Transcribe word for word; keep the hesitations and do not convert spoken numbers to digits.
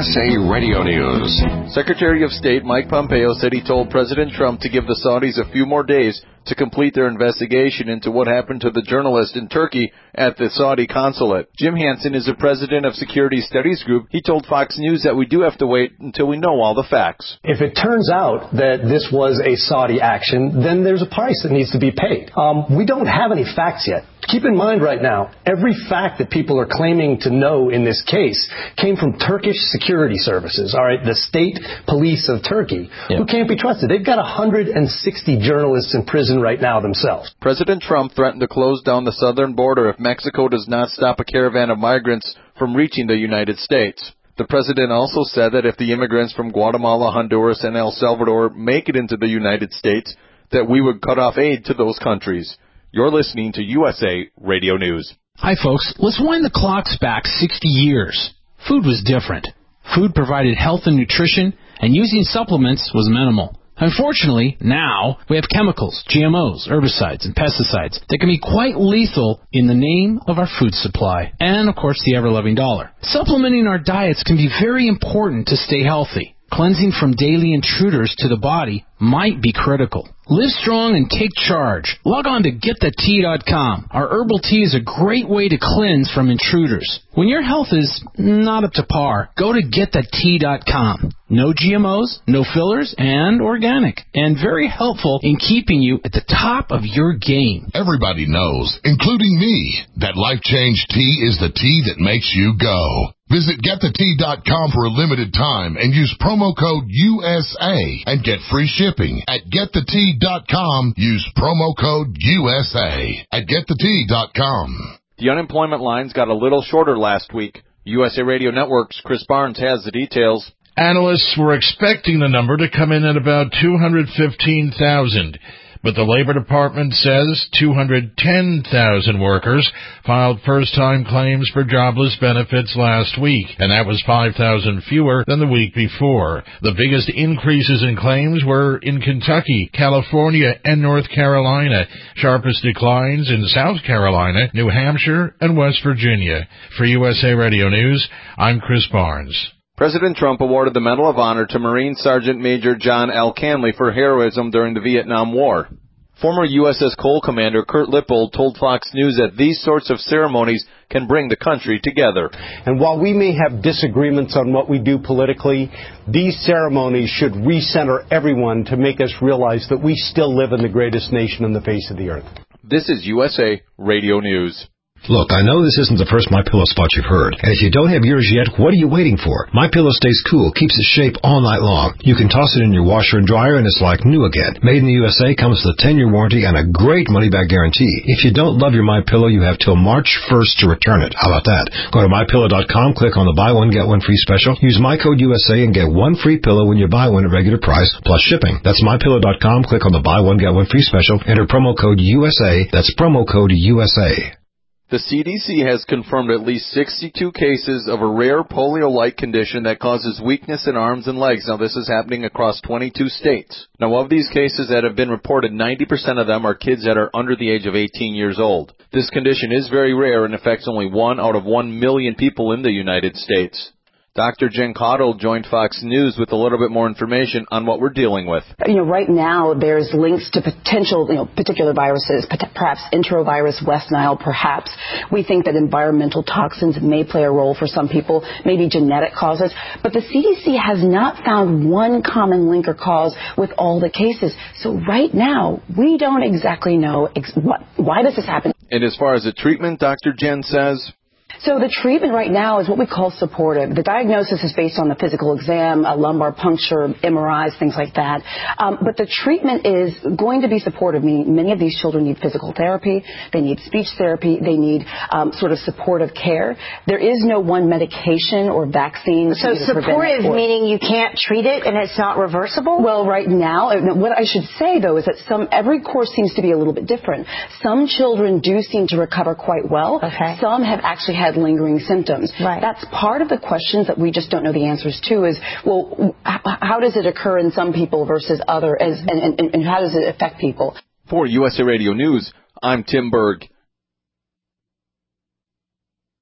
S A Radio News. Secretary of State Mike Pompeo said he told President Trump to give the Saudis a few more days to complete their investigation into what happened to the journalist in Turkey at the Saudi consulate. Jim Hansen is the president of Security Studies Group. He told Fox News that we do have to wait until we know all the facts. If it turns out that this was a Saudi action, then there's a price that needs to be paid. Um, we don't have any facts yet. Keep in mind right now, every fact that people are claiming to know in this case came from Turkish security services, all right, the state police of Turkey, yep. who can't be trusted. They've got one hundred sixty journalists in prison right now themselves. President Trump threatened to close down the southern border if Mexico does not stop a caravan of migrants from reaching the United States. The president also said that if the immigrants from Guatemala, Honduras, and El Salvador make it into the United States, that we would cut off aid to those countries. You're listening to U S A Radio News. Hi, folks. Let's wind the clocks back sixty years. Food was different. Food provided health and nutrition, and using supplements was minimal. Unfortunately, now we have chemicals, G M Os, herbicides, and pesticides that can be quite lethal in the name of our food supply and, of course, the ever-loving dollar. Supplementing our diets can be very important to stay healthy. Cleansing from daily intruders to the body might be critical. Live strong and take charge. Log on to get the tea dot com. Our herbal tea is a great way to cleanse from intruders. When your health is not up to par, go to get the tea dot com. No G M Os, no fillers, and organic. And very helpful in keeping you at the top of your game. Everybody knows, including me, that Life Change Tea is the tea that makes you go. Visit get the tea dot com for a limited time and use promo code U S A and get free shipping. At get the tea dot com, use promo code U S A at get the tea dot com. The unemployment lines got a little shorter last week. U S A Radio Network's Chris Barnes has the details. Analysts were expecting the number to come in at about two hundred fifteen thousand. But the Labor Department says two hundred ten thousand workers filed first-time claims for jobless benefits last week, and that was five thousand fewer than the week before. The biggest increases in claims were in Kentucky, California, and North Carolina. Sharpest declines in South Carolina, New Hampshire, and West Virginia. For U S A Radio News, I'm Chris Barnes. President Trump awarded the Medal of Honor to Marine Sergeant Major John L. Canley for heroism during the Vietnam War. Former U S S Cole Commander Kurt Lippold told Fox News that these sorts of ceremonies can bring the country together. And while we may have disagreements on what we do politically, these ceremonies should recenter everyone to make us realize that we still live in the greatest nation on the face of the earth. This is U S A Radio News. Look, I know this isn't the first MyPillow spot you've heard, and if you don't have yours yet, what are you waiting for? MyPillow stays cool, keeps its shape all night long. You can toss it in your washer and dryer, and it's like new again. Made in the U S A, comes with a ten-year warranty and a great money-back guarantee. If you don't love your MyPillow, you have till March first to return it. How about that? Go to my pillow dot com, click on the buy one, get one free special. Use my code U S A and get one free pillow when you buy one at regular price, plus shipping. That's my pillow dot com, click on the buy one, get one free special. Enter promo code U S A. That's promo code U S A. The C D C has confirmed at least sixty-two cases of a rare polio-like condition that causes weakness in arms and legs. Now, this is happening across twenty-two states. Now, of these cases that have been reported, ninety percent of them are kids that are under the age of eighteen years old. This condition is very rare and affects only one out of one million people in the United States. Doctor Jen Cottle joined Fox News with a little bit more information on what we're dealing with. You know, right now there's links to potential, you know, particular viruses, perhaps enterovirus, West Nile, perhaps. We think that environmental toxins may play a role for some people, maybe genetic causes. But the C D C has not found one common link or cause with all the cases. So right now, we don't exactly know ex- what, why this is happening. And as far as the treatment, Doctor Jen says, So the treatment right now is what we call supportive. The diagnosis is based on the physical exam, a lumbar puncture, M R Is, things like that. Um, but the treatment is going to be supportive, meaning many of these children need physical therapy, they need speech therapy, they need um, sort of supportive care. There is no one medication or vaccine. So supportive meaning you can't treat it and it's not reversible? Well, right now, what I should say, though, is that some every course seems to be a little bit different. Some children do seem to recover quite well. Okay. Some have actually had lingering symptoms. Right. That's part of the questions that we just don't know the answers to is, well, how does it occur in some people versus other, as, and, and, and how does it affect people? For U S A Radio News, I'm Tim Berg.